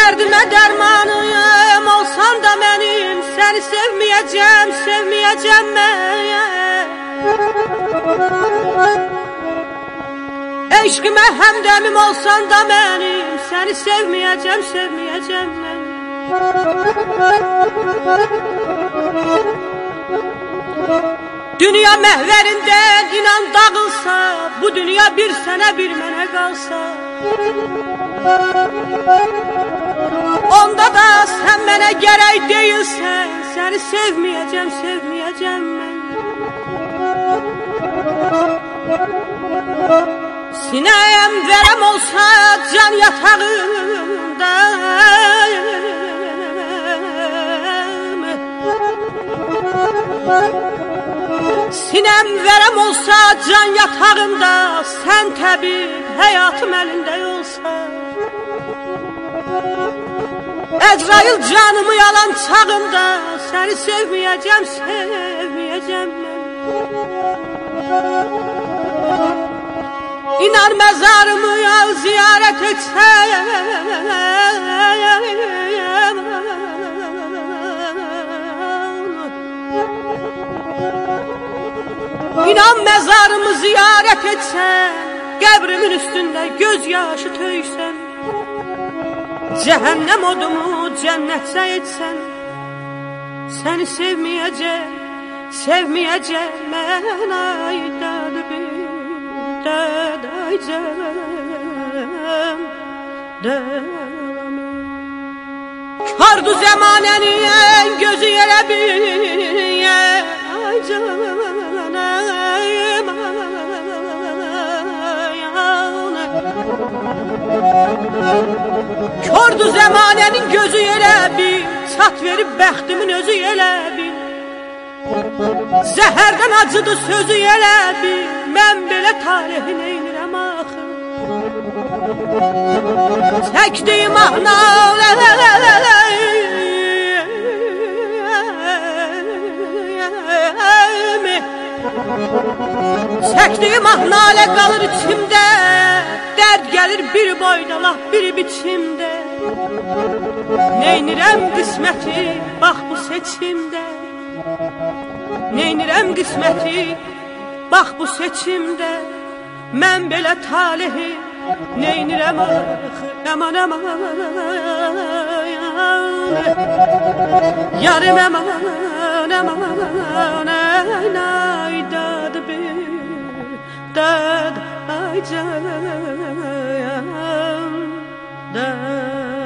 Dərdimə dərmanıyım, olsan da mənim, səni sevməyəcəm, sevməyəcəm mən. Eşqimə həmdəmim olsan da mənim, səni sevməyəcəm, sevməyəcəm mən. Dünya məhvərindən inan dağılsa, bu dünya bir sənə bir mənə qalsa, onda da sən mənə gərək deyilsən, səni sevməyəcəm, sevməyəcəm mən. Sinəyəm verəm olsa can yatağında, sinəm verəm olsa can yatağında, sən təbib həyatım əlində olsa, Əzrail canımı yalan çağında, səni sevməyəcəm, sevməyəcəm mən. İnan məzarımı ziyarət etsəm, İnan məzarımı ziyarət etsən, qəbrimin üstündə göz yaşı töysəm, cəhənnəm odumu cənnətsə etsən, səni sevməyəcəm, sevməyəcəm mən. Ay dədaycəm, kardu zəmanənin gözü yerə bir, ay canım, kördü zəmanənin gözü yerə bir, çat verib bəxtimin özü yerə bir, zəhərdən acıdı sözü yerə bir, mən belə talehi neynirəm axı, çəkdiyim çəkdiyim nalə qalır içimdə, dərd gəlir bir boyda laf bir biçimdə, neynirəm qisməti bax bu seçimdə, neynirəm qisməti bax bu seçimdə, mən belə talehi neynirəm axı, aman aman yarım aman aman ay dad bir dad ay canım dad.